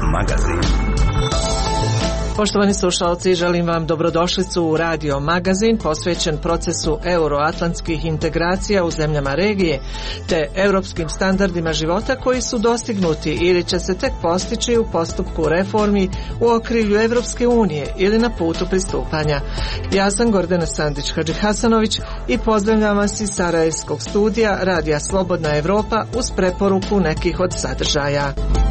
magazin. Poštovani slušalci, želim vam dobrodošlicu u Radio magazin posvećen procesu euroatlantskih integracija u zemljama regije te europskim standardima života koji su dostignuti ili će se tek postići u postupku reformi u okrilju Evropske unije ili na putu pristupanja. Ja sam Gordana Sandić-Hadžihasanović i pozdravljam vas iz Sarajevskog studija Radija Slobodna Evropa uz preporuku nekih od sadržaja.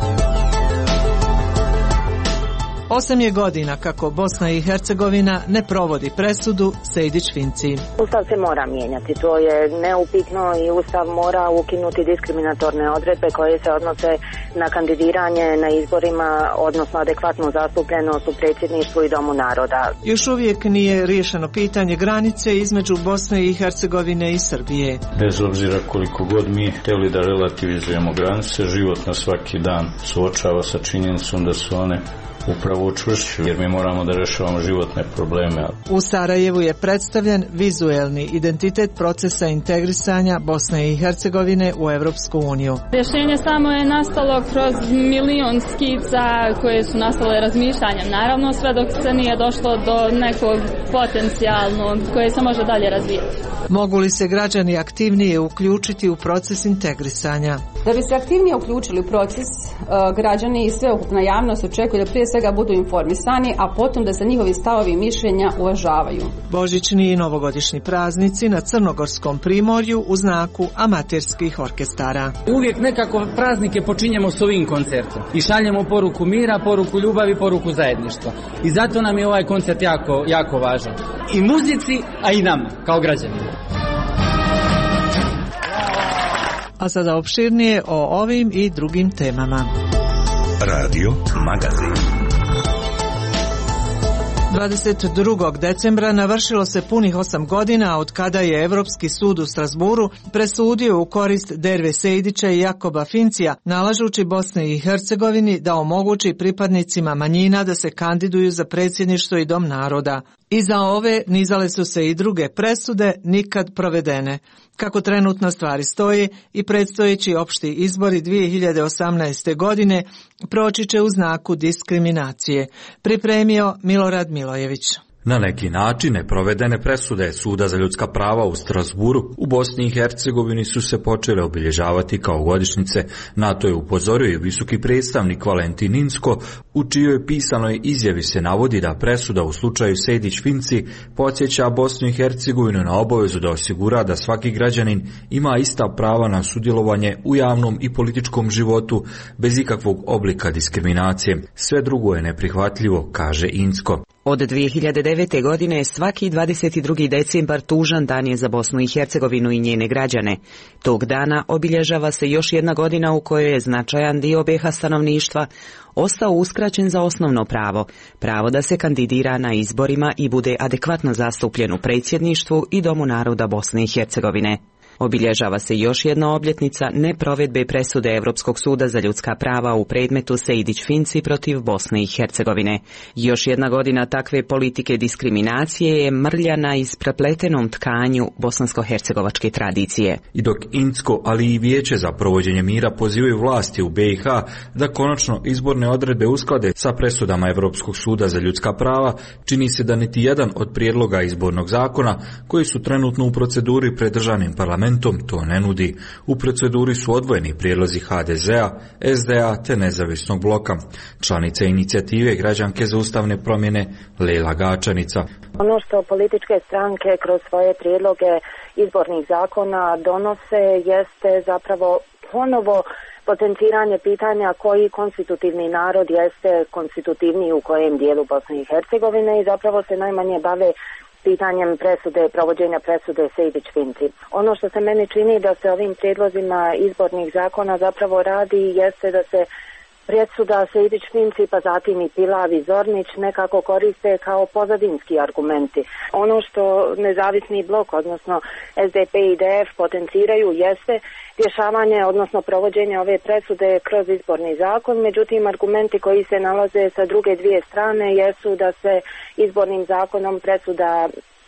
8 je godina kako Bosna i Hercegovina ne provodi presudu Sejdić-Finci. Ustav se mora mijenjati, to je neupitno i Ustav mora ukinuti diskriminatorne odredbe koje se odnose na kandidiranje na izborima, odnosno adekvatnu zastupljenost u predsjedništvu i Domu naroda. Još uvijek nije riješeno pitanje granice između Bosne i Hercegovine i Srbije. Bez obzira koliko god mi htjeli da relativizujemo granice, život na svaki dan suočava sa činjenicom da su one upravo učvršću, jer mi moramo da rešavamo životne probleme. U Sarajevu je predstavljen vizuelni identitet procesa integrisanja Bosne i Hercegovine u Evropsku uniju. Rješenje samo je nastalo kroz milion skica koje su nastale razmišljanjem, naravno sve dok se nije došlo do nekog potencijalnog koje se može dalje razvijati. Mogu li se građani aktivnije uključiti u proces integrisanja? Da bi se aktivnije uključili u proces, građani i sveukupna javnost očekuju da prije svega budu informisani, a potom da se njihovi stavovi i mišljenja uvažavaju. Božićni i novogodišnji praznici na Crnogorskom primorju u znaku amaterskih orkestara. Uvijek nekako praznike počinjemo s ovim koncertom i šaljemo poruku mira, poruku ljubavi, poruku zajedništva. I zato nam je ovaj koncert jako važan. I muzici, a i nama, kao građanima. A sada opširnije o ovim i drugim temama. Radio magazin. 22. decembra navršilo se punih 8 godina od kada je Evropski sud u Strasburu presudio u korist Derve Sejdića i Jakoba Fincija, nalažući Bosni i Hercegovini da omogući pripadnicima manjina da se kandiduju za predsjedništvo i Dom naroda. Iza ove nizale su se i druge presude nikad provedene. Kako trenutno stvari stoji i predstojeći opšti izbori 2018. godine proći će u znaku diskriminacije. Pripremio Milorad Milojević. Na neki način neprovedene presude Suda za ljudska prava u Strasburu u Bosni i Hercegovini su se počele obilježavati kao godišnjice. Na to je upozorio i visoki predstavnik Valentin Inzko, u čijoj pisanoj izjavi se navodi da presuda u slučaju Sejdić-Finci podsjeća Bosnu i Hercegovinu na obavezu da osigura da svaki građanin ima ista prava na sudjelovanje u javnom i političkom životu bez ikakvog oblika diskriminacije. Sve drugo je neprihvatljivo, kaže Inzko. Od 2009. godine svaki 22. decembar tužan dan je za Bosnu i Hercegovinu i njene građane. Tog dana obilježava se još jedna godina u kojoj je značajan dio BiH stanovništva ostao uskraćen za osnovno pravo da se kandidira na izborima i bude adekvatno zastupljen u predsjedništvu i Domu naroda Bosne i Hercegovine. Obilježava se još jedna obljetnica neprovedbe presude Europskog suda za ljudska prava u predmetu Sejdić-Finci protiv Bosne i Hercegovine. Još jedna godina takve politike diskriminacije je mrlja na isprepletenom tkanju bosansko-hercegovačke tradicije. I dok Inzko, ali i Vijeće za provođenje mira pozivaju vlasti u BiH da konačno izborne odredbe usklade sa presudama Europskog suda za ljudska prava, čini se da niti jedan od prijedloga izbornog zakona koji su trenutno u proceduri pred državnim parlamentom to ne nudi. U proceduri su odvojeni prijedlozi HDZ-a, SDA te nezavisnog bloka. Članica inicijative građanke za ustavne promjene Lejla Gačanica. Ono što političke stranke kroz svoje prijedloge izbornih zakona donose jeste zapravo ponovo potenciranje pitanja koji konstitutivni narod jeste konstitutivniji u kojem dijelu Bosne i Hercegovine i zapravo se najmanje bave pitanjem presude, provođenja presude Sejdić-Finci. Ono što se meni čini da se ovim prijedlozima izbornih zakona zapravo radi jeste da se presuda Sejdić-Finci pa zatim i Pilav i Zornić nekako koriste kao pozadinski argumenti. Ono što nezavisni blok, odnosno SDP i IDF potenciraju jeste rješavanje, odnosno provođenje ove presude kroz izborni zakon, međutim argumenti koji se nalaze sa druge dvije strane jesu da se izbornim zakonom presuda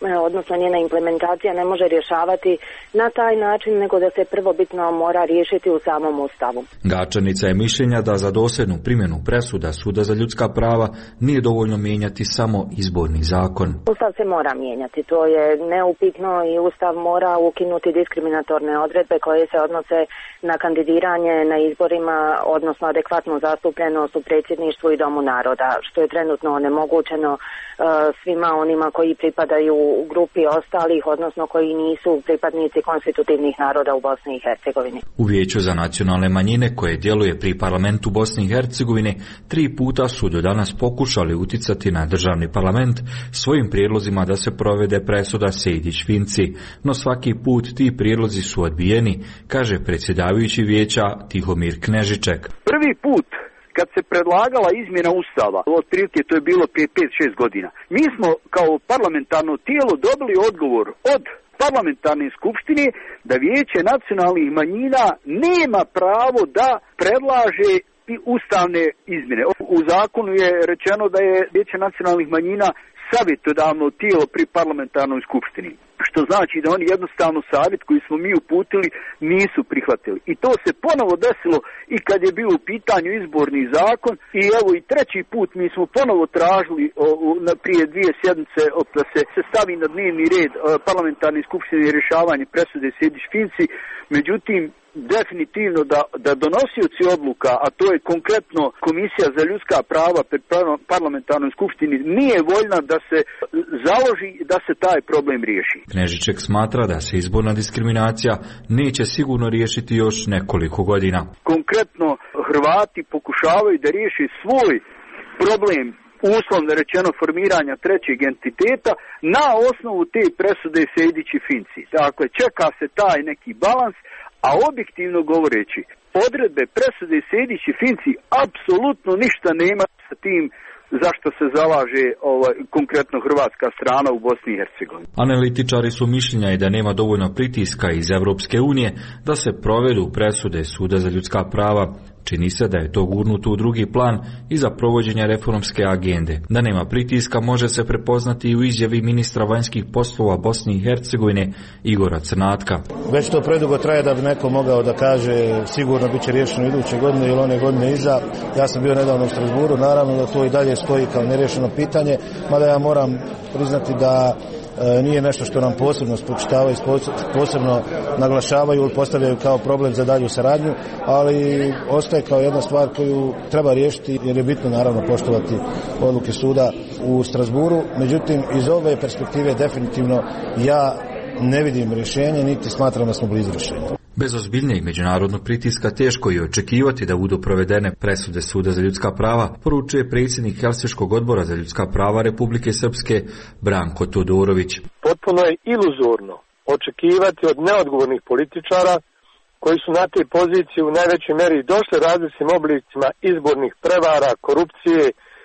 odnosno njena implementacija ne može rješavati na taj način, nego da se prvobitno mora riješiti u samom Ustavu. Gačanica je mišljenja da za dosljednu primjenu presuda Suda za ljudska prava nije dovoljno mijenjati samo izborni zakon. Ustav se mora mijenjati, to je neupitno i Ustav mora ukinuti diskriminatorne odredbe koje se odnose na kandidiranje na izborima, odnosno adekvatnu zastupljenost u predsjedništvu i Domu naroda, što je trenutno onemogućeno svima onima koji pripadaju u grupi ostalih, odnosno koji nisu pripadnici konstitutivnih naroda u Bosni i Hercegovini. U Vijeću za nacionalne manjine koje djeluje pri parlamentu Bosne i Hercegovine 3 puta su do danas pokušali uticati na državni parlament svojim prijedlozima da se provede presuda Sejdić-Finci, no svaki put ti prijedlozi su odbijeni, kaže predsjedavajući vijeća Tihomir Knežiček. Prvi put kad se predlagala izmjena Ustava, otprilike to je bilo prije 5-6 godina, mi smo kao parlamentarno tijelo dobili odgovor od parlamentarne skupštine da Vijeće nacionalnih manjina nema pravo da predlaže ustavne izmjene. U zakonu je rečeno da je Vijeće nacionalnih manjina savjetodavno tijelo pri parlamentarnoj skupštini. Što znači da oni jednostavno savjet koji smo mi uputili nisu prihvatili. I to se ponovo desilo i kad je bio u pitanju izborni zakon i evo i treći put mi smo ponovo tražili prije 2 sjednice da se stavi na dnevni red parlamentarne skupštine rješavanje presude Sejdić-Finci. Međutim, definitivno da donosioci odluka, a to je konkretno Komisija za ljudska prava pred parlamentarnoj skupštini, nije voljna da se založi da se taj problem riješi. Knežiček smatra da se izborna diskriminacija neće sigurno riješiti još nekoliko godina. Konkretno Hrvati pokušavaju da riješi svoj problem, uslovno rečeno formiranja trećeg entiteta, na osnovu te presude Sejdić-Finci. Dakle, čeka se taj neki balans, a objektivno govoreći, odredbe presude Sejdić-Finci apsolutno ništa nema sa tim zašto se zalaže konkretno hrvatska strana u Bosni i Hercegovini. Analitičari su mišljenja i da nema dovoljno pritiska iz Europske unije da se provedu presude Suda za ljudska prava. Čini se da je to gurnuto u drugi plan i za provođenje reformske agende. Da nema pritiska može se prepoznati i u izjavi ministra vanjskih poslova Bosne i Hercegovine Igora Crnatka. Već to predugo traje da bi neko mogao da kaže sigurno bit će riješeno iduće godine ili one godine iza. Ja sam bio nedavno u Strasburu, naravno da to i dalje stoji kao neriješeno pitanje, mada ja moram priznati da nije nešto što nam posebno spočitavaju, posebno naglašavaju ili postavljaju kao problem za dalju saradnju, ali ostaje kao jedna stvar koju treba riješiti jer je bitno naravno poštovati odluke suda u Strasburu. Međutim, iz ove perspektive definitivno ja ne vidim rješenje, niti smatram da smo blizu rješenja. Bez ozbiljnijeg međunarodnog pritiska teško je očekivati da budu provedene presude Suda za ljudska prava, poručuje predsjednik Helsinškog odbora za ljudska prava Republike Srpske Branko Todorović. Potpuno je iluzorno očekivati od neodgovornih političara koji su na te pozicije u najvećoj meri došli različitim oblicima izbornih prevara, korupcije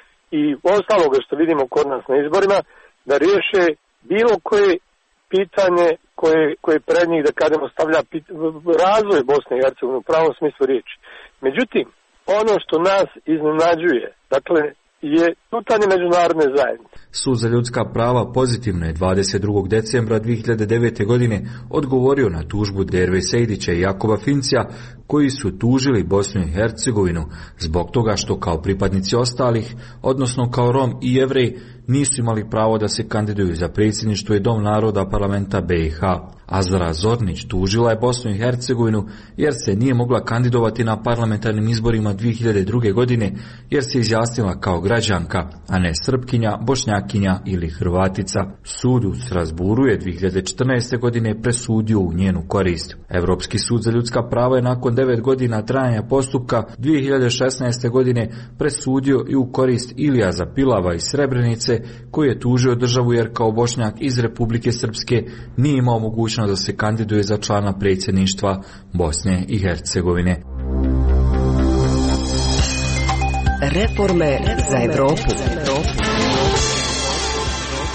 i ostaloga što vidimo kod nas na izborima, da riješe bilo koje pitanje koje pred njih, da kažemo, stavlja razvoj Bosne i Hercegovine u pravom smislu riječi. Međutim, ono što nas iznenađuje, dakle, je lutanje međunarodne zajednice. Sud za ljudska prava pozitivno je 22. decembra 2009. godine odgovorio na tužbu Derve Sejdića i Jakoba Fincija, koji su tužili Bosnu i Hercegovinu zbog toga što kao pripadnici ostalih, odnosno kao Rom i Jevrej, nisu imali pravo da se kandiduju za predsjedništvo i Dom naroda parlamenta BiH. Azra Zornić tužila je Bosnu i Hercegovinu jer se nije mogla kandidovati na parlamentarnim izborima 2002. godine jer se izjasnila kao građanka, a ne Srpkinja, Bošnjakinja ili Hrvatica. Sud u Strasburu je 2014. godine presudio u njenu korist. Europski sud za ljudska prava je nakon 9 godina trajanja postupka 2016. godine presudio i u korist Ilija Pilava iz Srebrenice, koji je tužio državu jer kao Bošnjak iz Republike Srpske nije imao mogućnost da se kandiduje za člana predsjedništva Bosne i Hercegovine. Reforme za Evropu.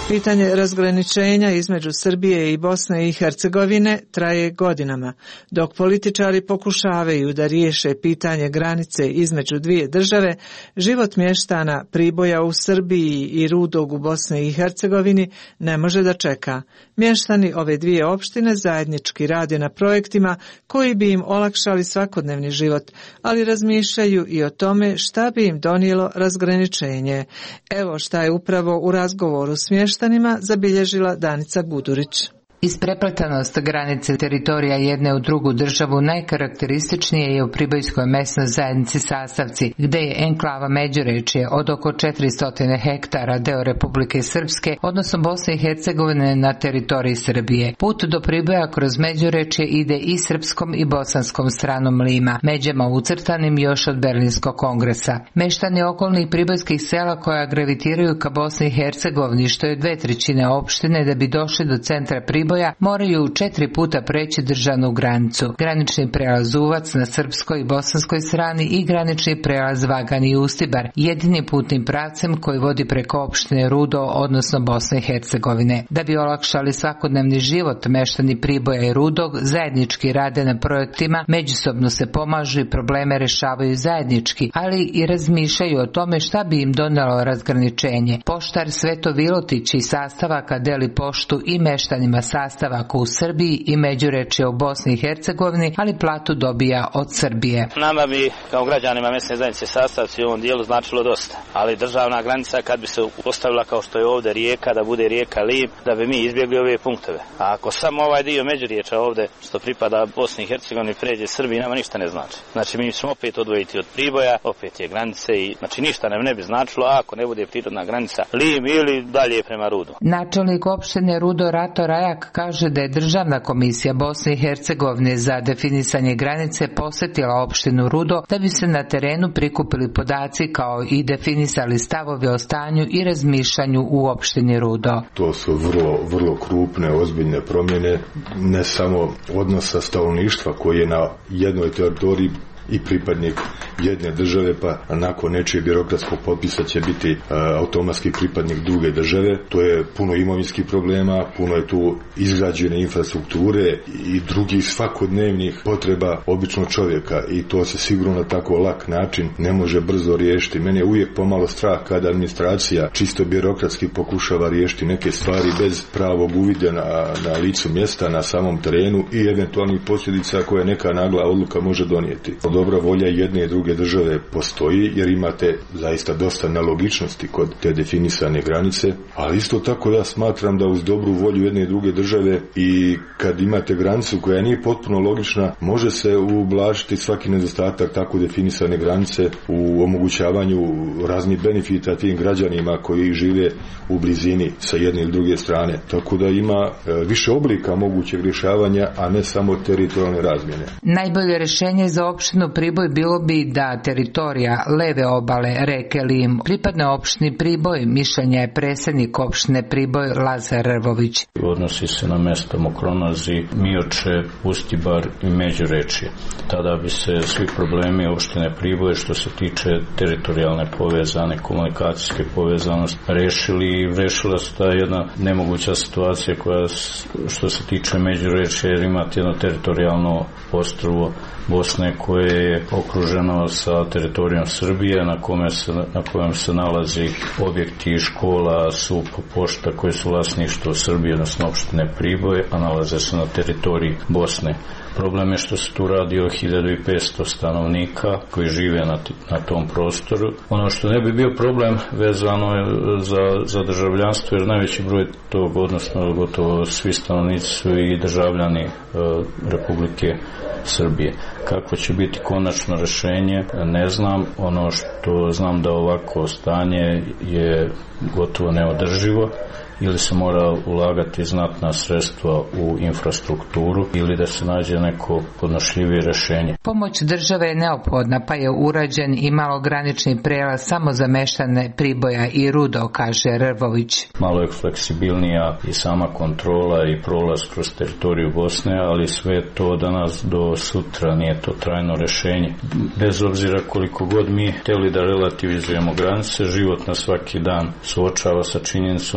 Pitanje razgraničenja između Srbije i Bosne i Hercegovine traje godinama, dok političari pokušavaju da riješe pitanje granice između dvije države, život mještana Priboja u Srbiji i Rudog u Bosni i Hercegovini ne može da čeka. Mještani ove dvije opštine zajednički rade na projektima koji bi im olakšali svakodnevni život, ali razmišljaju i o tome šta bi im donijelo razgraničenje. Evo šta je upravo u razgovoru s mještanima zabilježila Danica Gudurić. Isprepletanost granice teritorija jedne u drugu državu najkarakterističnije je u Pribojskoj mesnoj zajednici Sasavci, gde je enklava Međurečje od oko 400 hektara deo Republike Srpske, odnosno Bosne i Hercegovine na teritoriji Srbije. Put do Priboja kroz Međurečje ide i srpskom i bosanskom stranom Lima, međama ucrtanim još od Berlinskog kongresa. Meštani okolnih pribojskih sela koja gravitiraju ka Bosni i Hercegovini, što je 2/3 opštine, da bi došli do centra Priboja, moraju 4 puta preći državnu granicu. Granični prelaz Uvac na srpskoj i bosanskoj strani i granični prelaz Vagan i Ustibar, jedini putnim pravcem koji vodi preko opštine Rudo, odnosno Bosne i Hercegovine. Da bi olakšali svakodnevni život, meštani Priboja i Rudog zajednički rade na projektima, međusobno se pomažu i probleme rešavaju zajednički, ali i razmišljaju o tome šta bi im donelo razgraničenje. Poštar Sveto Vilotić iz Sastavaka deli poštu i meštanima Sastavaka u Srbiji i Međurečje u Bosni i Hercegovini, ali platu dobija od Srbije. Nama bi kao građanima mesne zajednice Sastavci u ovom dijelu značilo dosta, ali državna granica kad bi se postavila kao što je ovdje rijeka, da bude rijeka Lim, da bi mi izbjegli ove punktove. A ako samo ovaj dio Međurječa ovdje što pripada Bosni i Hercegovini pređe Srbiji, nama ništa ne znači. Znači mi ćemo opet odvojiti od Priboja, opet je granice i znači ništa nam ne bi značilo ako ne bude prirodna granica Lim ili dalje prema Rudu. Načelnik opštine Rudo Rato Rajak kaže da je Državna komisija Bosne i Hercegovine za definisanje granice posjetila opštinu Rudo da bi se na terenu prikupili podaci kao i definisali stavovi o stanju i razmišljanju u opštini Rudo. To su vrlo krupne, ozbiljne promjene, ne samo odnosa stanovništva koji je na jednoj teritoriji i pripadnik jedne države, pa nakon nečije birokratskog potpisa će biti automatski pripadnik druge države. To je puno imovinskih problema, puno je tu izgrađene infrastrukture i drugih svakodnevnih potreba običnog čovjeka i to se sigurno na tako lak način ne može brzo riješiti. Mene je uvijek pomalo strah kada administracija čisto birokratski pokušava riješiti neke stvari bez pravog uvida na licu mjesta, na samom terenu i eventualnih posljedica koje neka nagla odluka može donijeti. Dobra volja jedne i druge države postoji jer imate zaista dosta nelogičnosti kod te definisane granice, ali isto tako ja smatram da uz dobru volju jedne i druge države i kad imate granicu koja nije potpuno logična, može se ublažiti svaki nedostatak tako definisane granice u omogućavanju raznih benefita tim građanima koji žive u blizini sa jedne ili druge strane. Tako da ima više oblika mogućeg rješavanja, a ne samo teritorijalne razmjene. Najbolje rješenje za opštinu Priboj bilo bi da teritorija leve obale reke Lim pripadne opštini Priboj, mišljenja je predsjednik opštine Priboj Lazar Rvović. Odnosi se na mjesto Mokronozi, Mioče, Ustibar i Međurečje. Tada bi se svi problemi opštine Priboj što se tiče teritorijalne povezane, komunikacijske povezanosti rešili i rešila se ta jedna nemoguća situacija koja što se tiče Međurečja jer imate jedno teritorijalno ostrvo Bosne koje je okruženo sa teritorijom Srbije na kojem se nalazi objekti škola, SUP, pošta koji su vlasništvo Srbije, odnosno opštine Priboj, a nalaze se na teritoriji Bosne. Problem je što se tu radi o 1500 stanovnika koji žive na tom prostoru. Ono što ne bi bio problem vezano je za državljanstvo, jer najveći broj tog, odnosno gotovo svi stanovnici su i državljani Republike Srbije. Kako će biti konačno rješenje, ne znam. Ono što znam da ovako stanje je gotovo neodrživo. Ili se mora ulagati znatna sredstva u infrastrukturu ili da se nađe neko podnošljivije rješenje. Pomoć države je neophodna, pa je urađen i malogranični prelaz samo za meštane Priboja i Rudo, kaže Rvović. Malo je fleksibilnija i sama kontrola i prolaz kroz teritoriju Bosne, ali sve to danas do sutra nije to trajno rješenje. Bez obzira koliko god mi htjeli da relativizujemo granice, život na svaki dan suočava sa činjenicom da su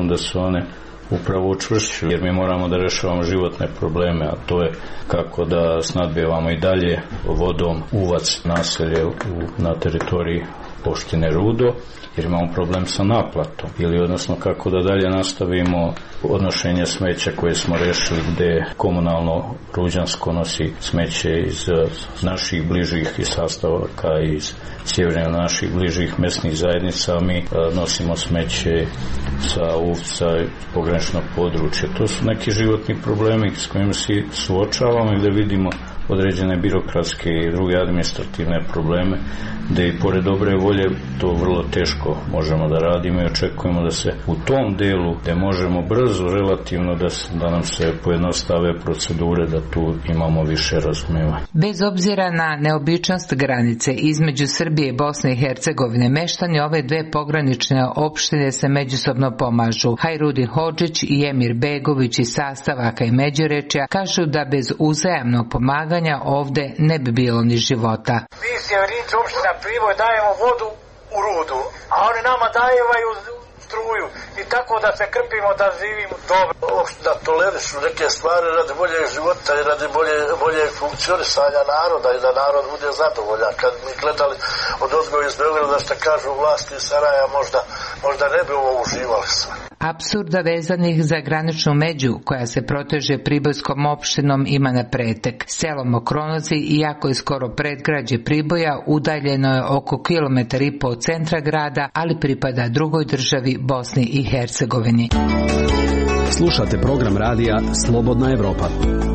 one upravo učvršćuju, jer mi moramo da rešavamo životne probleme, a to je kako da snadbijevamo i dalje vodom Uvac, naselje na teritoriji opštine Rudo, jer imamo problem sa naplatom, ili odnosno kako da dalje nastavimo odnošenje smeća koje smo rešili, gde komunalno Ruđansko nosi smeće iz naših bližih i sastavaka iz sjeverne naših bližih mesnih zajednica, a mi nosimo smeće sa Uvca i pograničnog područja. To su neki životni problemi s kojima se suočavamo i gde vidimo određene birokratske i druge administrativne probleme, gde i pored dobre volje to vrlo teško možemo da radimo i očekujemo da se u tom delu, gde možemo brzo, relativno, da nam se pojednostave procedure, da tu imamo više razumevanja. Bez obzira na neobičnost granice između Srbije i Bosne i Hercegovine, meštani ove dve pogranične opštine se međusobno pomažu. Hajrudin Hodžić i Emir Begović iz Sastavaka i Međurečja kažu da bez uzajamnog pomaganja ovde ne bi bilo ni života. Mi sjeverinci opština Priboj dajemo vodu u Rudu, a oni nama dajevaju struju i tako da se krpimo da živimo dobro. Da tolerišu neke stvari radi boljeg života i radi boljeg funkcionisanja naroda i da narod bude zadovoljan. Kad mi gledali od ozgoja iz Beograda što kažu vlasti iz Saraja, možda ne bi ovo uživali sve. Apsurda vezanih za graničnu među koja se proteže Pribojskom opštinom ima na pretek. Selo Mokronozi, iako je skoro predgrađe Priboja, udaljeno je oko 1,5 kilometra od centra grada, ali pripada drugoj državi, Bosni i Hercegovini. Slušate program radija Slobodna Evropa.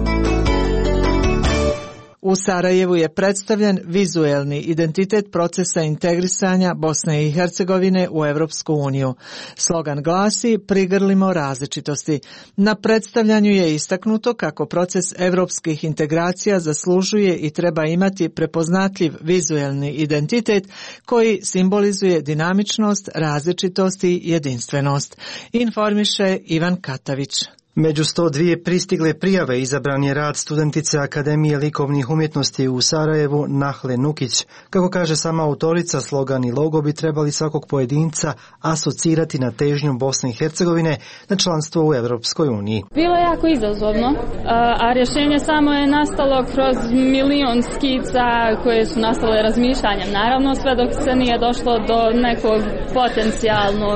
U Sarajevu je predstavljen vizuelni identitet procesa integrisanja Bosne i Hercegovine u Evropsku uniju. Slogan glasi "Prigrlimo različitosti". Na predstavljanju je istaknuto kako proces evropskih integracija zaslužuje i treba imati prepoznatljiv vizuelni identitet koji simbolizuje dinamičnost, različitost i jedinstvenost. Informiše Ivan Katavić. Među 102 pristigle prijave izabran je rad studentice Akademije likovnih umjetnosti u Sarajevu Nahle Nukić. Kako kaže sama autorica, slogan i logo bi trebali svakog pojedinca asocirati na težnju Bosne i Hercegovine na članstvo u Evropskoj uniji. Bilo je jako izazovno, a rješenje samo je nastalo kroz milion skica koje su nastale razmišljanjem. Naravno, sve dok se nije došlo do nekog potencijalnog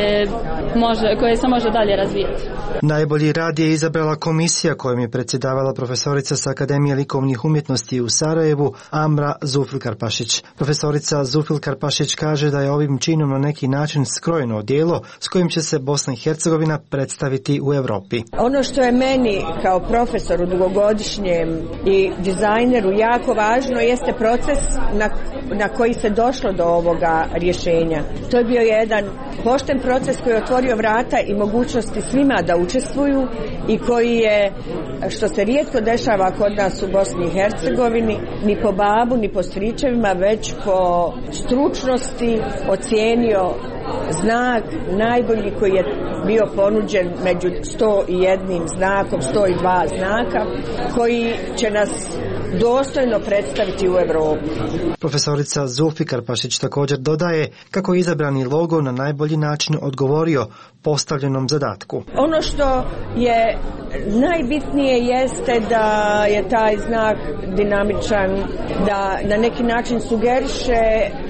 koje se može dalje razvijati. Najbolji rad je izabrala komisija kojom je predsjedavala profesorica sa Akademije likovnih umjetnosti u Sarajevu Amra Zufil-Karpašić. Profesorica Zufil-Karpašić kaže da je ovim činom na neki način skrojeno odijelo s kojim će se Bosna i Hercegovina predstaviti u Europi. Ono što je meni kao profesoru dugogodišnjem i dizajneru jako važno jeste proces na koji se došlo do ovoga rješenja. To je bio jedan pošten proces koji je otvorio vrata i mogućnosti svima da učestvuju i koji je, što se rijetko dešava kod nas u Bosni i Hercegovini, ni po babu, ni po stričevima, već po stručnosti ocijenio znak najbolji koji je bio ponuđen među 101 znakom, 102 znaka, koji će nas dostojno predstaviti u Evropi. Profesorica Zulfi Karpašić također dodaje kako je izabrani logo na najbolji način odgovorio postavljenom zadatku. Ono što je najbitnije jeste da je taj znak dinamičan, da na neki način sugeriše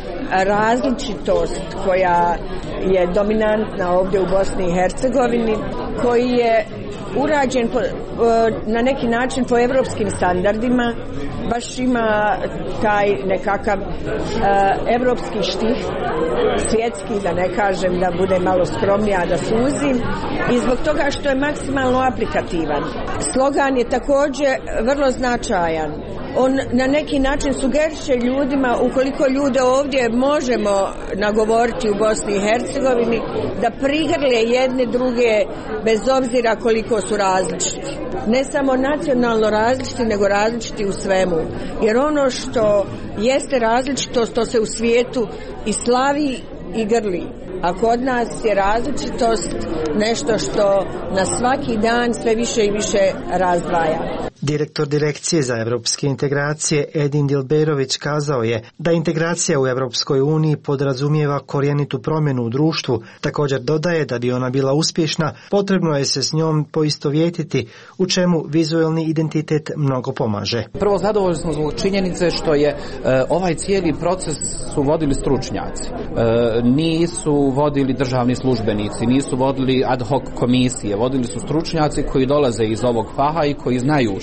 različitost koja je dominantna ovdje u Bosni i Hercegovini, koji je urađen na neki način po evropskim standardima, baš ima taj nekakav evropski štih, svjetski, da ne kažem, da bude malo skromnija, da suzim, i zbog toga što je maksimalno aplikativan. Slogan je također vrlo značajan. On na neki način sugeriše ljudima, ukoliko ljude ovdje možemo nagovoriti u Bosni i Hercegovini, da prigrle jedne druge bez obzira koliko su različiti. Ne samo nacionalno različiti, nego različiti u svemu. Jer ono što jeste različitost, to se u svijetu i slavi i grli. A kod nas je različitost nešto što na svaki dan sve više i više razdvaja. Direktor Direkcije za evropske integracije Edin Dilberović kazao je da integracija u Evropskoj uniji podrazumijeva korjenitu promjenu u društvu. Također dodaje da bi ona bila uspješna, potrebno je se s njom poistovjetiti, u čemu vizualni identitet mnogo pomaže. Prvo, zadovoljni smo zbog činjenice što je ovaj cijeli proces su vodili stručnjaci. Nisu vodili državni službenici, nisu vodili ad hoc komisije, vodili su stručnjaci koji dolaze iz ovog faha i koji znaju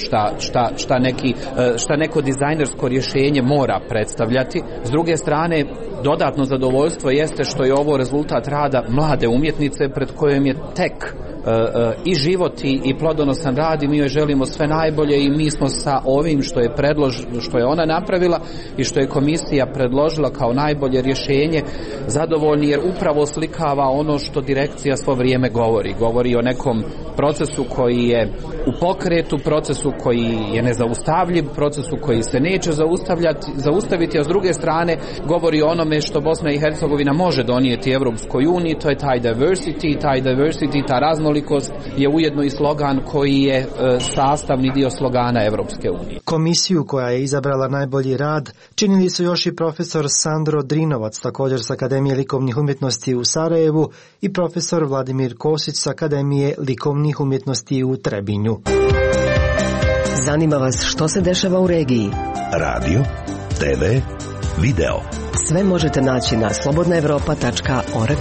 šta neko dizajnersko rješenje mora predstavljati. S druge strane, dodatno zadovoljstvo jeste što je ovo rezultat rada mlade umjetnice pred kojom je tek i život i plodonosan rad i mi joj želimo sve najbolje i mi smo sa ovim što je ona napravila i što je komisija predložila kao najbolje rješenje zadovoljni, jer upravo slikava ono što direkcija svo vrijeme govori o nekom procesu koji je u pokretu, procesu koji je nezaustavljiv, procesu koji se neće zaustaviti, a s druge strane govori o onome što Bosna i Hercegovina može donijeti Evropskoj uniji, to je taj diversity, ta raznolikost je ujedno i slogan koji je sastavni dio slogana Evropske unije. Komisiju koja je izabrala najbolji rad činili su još i profesor Sandro Drinovac, također s Akademije likovnih umjetnosti u Sarajevu, i profesor Vladimir Kosić s Akademije likovnih umjetnosti u Trebinju. Zanima vas što se dešava u regiji? Radio, TV, video. Sve možete naći na slobodnaevropa.org.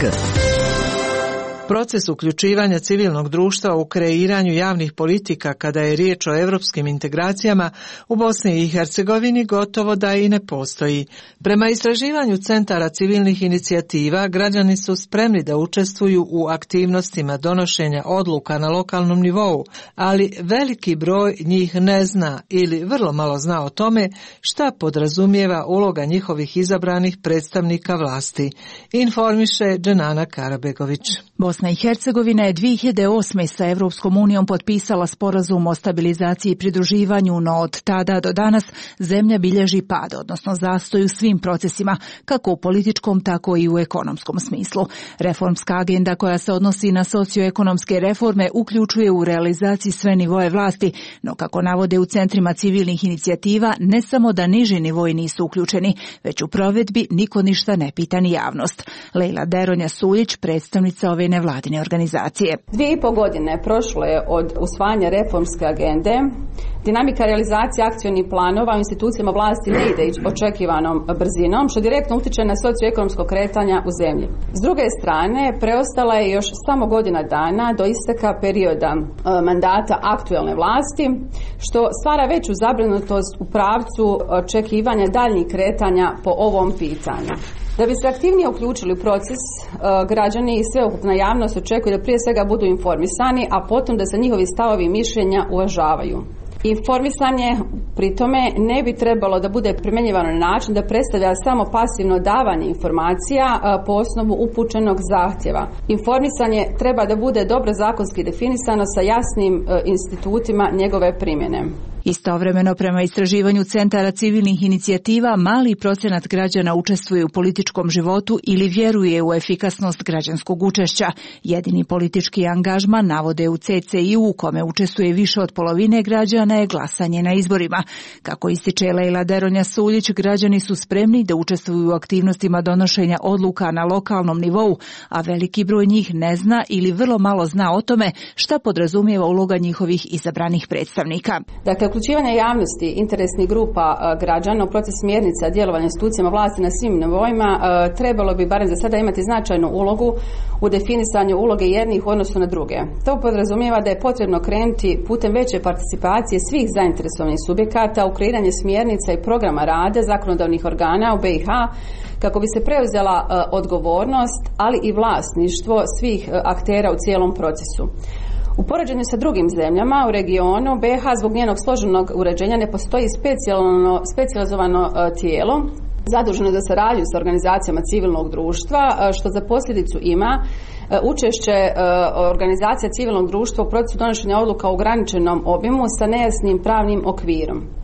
Proces uključivanja civilnog društva u kreiranju javnih politika kada je riječ o europskim integracijama u Bosni i Hercegovini gotovo da i ne postoji. Prema istraživanju centara civilnih inicijativa, građani su spremni da učestvuju u aktivnostima donošenja odluka na lokalnom nivou, ali veliki broj njih ne zna ili vrlo malo zna o tome šta podrazumijeva uloga njihovih izabranih predstavnika vlasti, informiše Dženana Karabegović. Bosna i Hercegovina je 2008. sa Evropskom unijom potpisala sporazum o stabilizaciji i pridruživanju, no od tada do danas zemlja bilježi pad, odnosno zastoj u svim procesima, kako u političkom, tako i u ekonomskom smislu. Reformska agenda koja se odnosi na socioekonomske reforme uključuje u realizaciji sve nivoje vlasti, no kako navode u centrima civilnih inicijativa, ne samo da niži nivoji nisu uključeni, već u provedbi niko ništa ne pita ni javnost. Lejla Deronja Suljić, predstavnica ove nevladine organizacije. 2,5 godine prošlo je od usvajanja reformske agende. Dinamika realizacije akcionih planova u institucijama vlasti ne ide očekivanom brzinom, što direktno utječe na socioekonomsko kretanje u zemlji. S druge strane, preostala je još samo godina dana do isteka perioda mandata aktuelne vlasti, što stvara veću zabrinutost u pravcu očekivanja daljnjih kretanja po ovom pitanju. Da bi se aktivnije uključili u proces, građani i sveukupna javnost očekuju da prije svega budu informisani, a potom da se njihovi stavovi i mišljenja uvažavaju. Informisanje pri tome ne bi trebalo da bude primjenjivano na način da predstavlja samo pasivno davanje informacija po osnovu upućenog zahtjeva. Informisanje treba da bude dobro zakonski definisano sa jasnim institutima njegove primjene. Istovremeno, prema istraživanju centara civilnih inicijativa, mali procenat građana učestvuje u političkom životu ili vjeruje u efikasnost građanskog učešća. Jedini politički angažman, navode u CCI-u, u kome učestvuje više od polovine građana, je glasanje na izborima. Kako ističe Lejla Deronja Suljić, građani su spremni da učestvuju u aktivnostima donošenja odluka na lokalnom nivou, a veliki broj njih ne zna ili vrlo malo zna o tome šta podrazumijeva uloga njihovih izabranih predstavnika. Dakle, uključivanje javnosti, interesnih grupa građana u proces smjernica djelovanja institucijama vlasti na svim nivoima trebalo bi barem za sada imati značajnu ulogu u definisanju uloge jednih u odnosu na druge. To podrazumijeva da je potrebno krenuti putem veće participacije svih zainteresovanih subjekata u kreiranje smjernica i programa rada zakonodavnih organa u BiH kako bi se preuzela odgovornost, ali i vlasništvo svih aktera u cijelom procesu. U poređenju sa drugim zemljama u regionu, BiH zbog njenog složenog uređenja ne postoji specijalizovano tijelo zaduženo za saradnju sa organizacijama civilnog društva, što za posljedicu ima učešće organizacija civilnog društva u procesu donošenja odluka u ograničenom obimu sa nejasnim pravnim okvirom.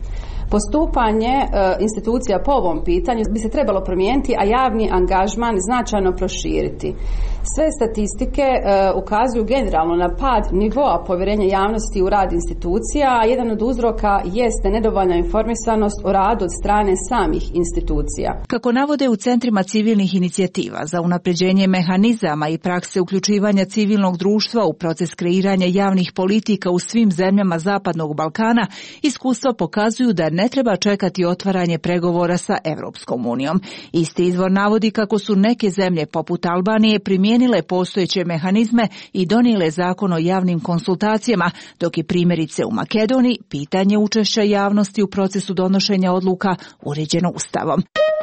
Postupanje institucija po ovom pitanju bi se trebalo promijeniti, a javni angažman značajno proširiti. Sve statistike ukazuju generalno na pad nivoa povjerenja javnosti u rad institucija, a jedan od uzroka jeste nedovoljna informisanost o radu od strane samih institucija. Kako navode u centrima civilnih inicijativa za unapređenje mehanizama i prakse uključivanja civilnog društva u proces kreiranja javnih politika u svim zemljama Zapadnog Balkana, iskustva pokazuju da ne treba čekati otvaranje pregovora sa Evropskom unijom. Isti izvor navodi kako su neke zemlje poput Albanije primijenile postojeće mehanizme i donijele zakon o javnim konsultacijama, dok je primjerice u Makedoniji pitanje učešća javnosti u procesu donošenja odluka uređeno Ustavom.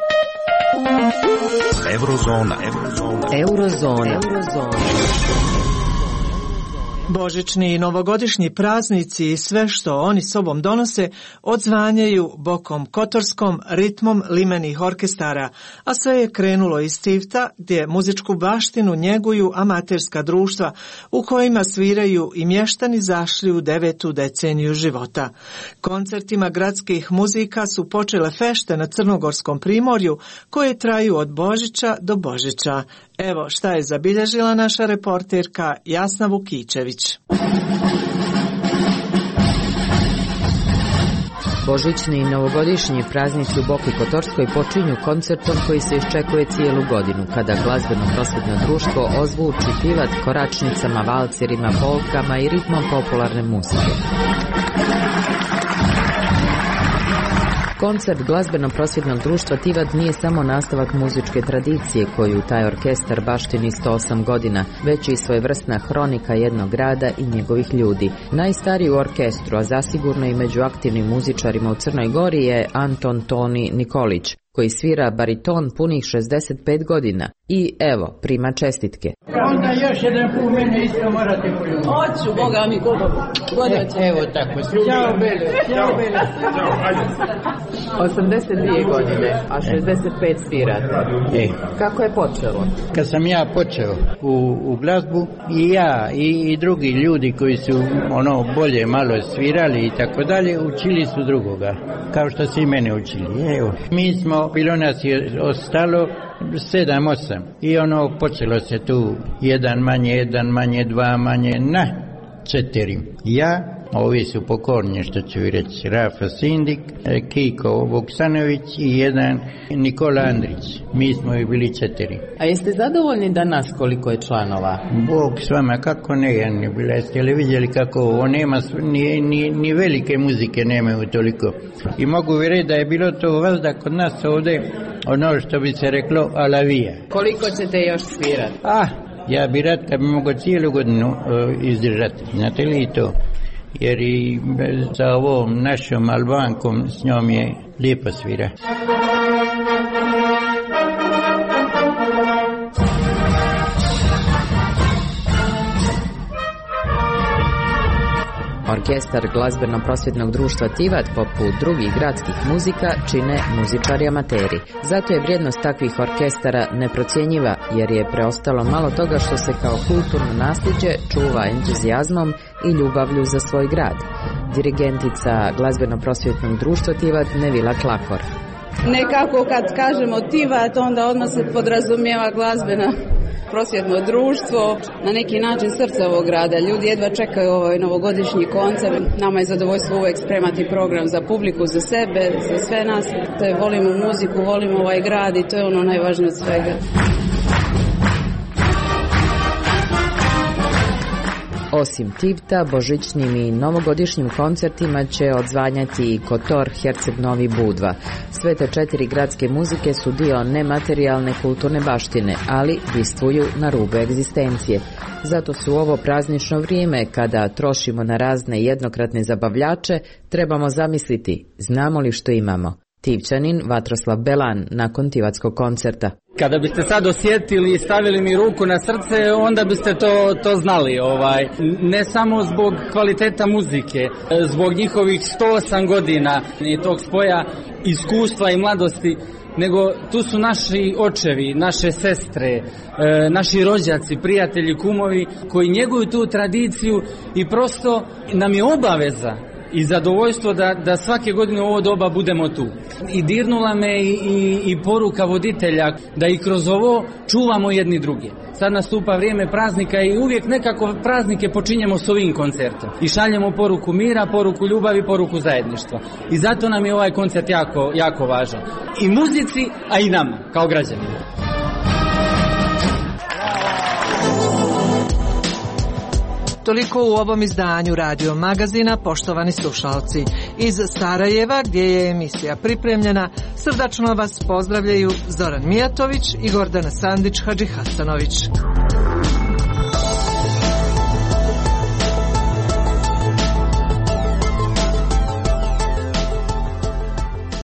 Eurozona. Božićni i novogodišnji praznici i sve što oni sobom donose odzvanjaju Bokom Kotorskom ritmom limenih orkestara, a sve je krenulo iz Tivta gdje muzičku baštinu njeguju amaterska društva u kojima sviraju i mještani zašli u 9. deceniju života. Koncertima gradskih muzika su počele fešte na Crnogorskom primorju koje traju od Božića do Božića. Evo šta je zabilježila naša reporterka Jasna Vukičević. Božićni i novogodišnji praznici u Boki Kotorskoj počinju koncertom koji se iščekuje cijelu godinu, kada glazbeno-prosvjetno društvo ozvuči Tivat koračnicama, valcerima, polkama i ritmom popularne muzike. Koncert glazbeno-prosvjetnog društva Tivat nije samo nastavak muzičke tradicije koju taj orkestar baštini 108 godina, već i svojevrsna hronika jednog grada i njegovih ljudi. Najstariji u orkestru, a zasigurno i među aktivnim muzičarima u Crnoj Gori, je Anton Toni Nikolić, koji svira bariton punih 65 godina. I evo, prima čestitke. Onda još jedan put mene isto morate poljubiti. Hoću, Boga mi godoće. Evo tako, ćao Bele, ćao Bele. 82 godine, a 65 svirate. Kako je počelo? Kad sam ja počeo u glazbu, i ja i drugi ljudi koji su bolje malo svirali i tako dalje, učili su drugoga, kao što su i mene učili. Evo, mi smo, bilo nas je ostalo 7-8 i počelo se tu jedan manje, 2 manje, na 4. Ja, ovi su pokornje što ću reći, Rafa Sindik, Kiko Vuksanović i jedan Nikola Andrić. Mi smo i bili 4. A jeste zadovoljni danas koliko je članova? Bog s vama, kako ne, jeste li vidjeli kako ovo nema, ni velike muzike nemaju toliko. I mogu vi reći da je bilo to valjda kod nas ovdje što bi se reklo alavija. Koliko ćete još svirati? Ja bi rad kad bi mogo cijelu godinu izdržati. Znate li to? Jer i sa ovom našom Albankom s njom je lijepo svira. Orkestar glazbeno-prosvjetnog društva Tivat, poput drugih gradskih muzika, čine muzičari amateri. Zato je vrijednost takvih orkestara neprocjenjiva, jer je preostalo malo toga što se kao kulturno nasljeđe čuva entuzijazmom i ljubavlju za svoj grad. Dirigentica glazbeno-prosvjetnog društva Tivat Nevila Klakor. Nekako kad kažemo Tivat, onda odmah se podrazumijeva glazbena prosvjetno društvo, na neki način srce ovog grada. Ljudi jedva čekaju ovaj novogodišnji koncert. Nama je zadovoljstvo uvijek spremati program za publiku, za sebe, za sve nas. To je, volimo muziku, volimo ovaj grad i to je ono najvažnije od svega. Osim Tivta, božićnim i novogodišnjim koncertima će odzvanjati i Kotor, Herceg Novi, Budva. Sve te 4 gradske muzike su dio nematerijalne kulturne baštine, ali bistvuju na rubu egzistencije. Zato su ovo praznično vrijeme, kada trošimo na razne jednokratne zabavljače, trebamo zamisliti, znamo li što imamo. Tivčanin Vatroslav Belan nakon tivatskog koncerta. Kada biste sad osjetili i stavili mi ruku na srce, onda biste to znali. Ne samo zbog kvaliteta muzike, zbog njihovih 108 godina i tog spoja iskustva i mladosti, nego tu su naši očevi, naše sestre, naši rođaci, prijatelji, kumovi koji njeguju tu tradiciju i prosto nam je obaveza i zadovoljstvo da svake godine u ovo doba budemo tu. I dirnula me i poruka voditelja da i kroz ovo čuvamo jedni druge. Sad nastupa vrijeme praznika i uvijek nekako praznike počinjemo s ovim koncertom. I šaljemo poruku mira, poruku ljubavi, poruku zajedništva. I zato nam je ovaj koncert jako, jako važan. I muzici, a i nama, kao građanima. Toliko u ovom izdanju Radio Magazina, poštovani slušalci. Iz Sarajeva, gdje je emisija pripremljena, srdačno vas pozdravljaju Zoran Mijatović i Gordana Sandić Hadžihasanović.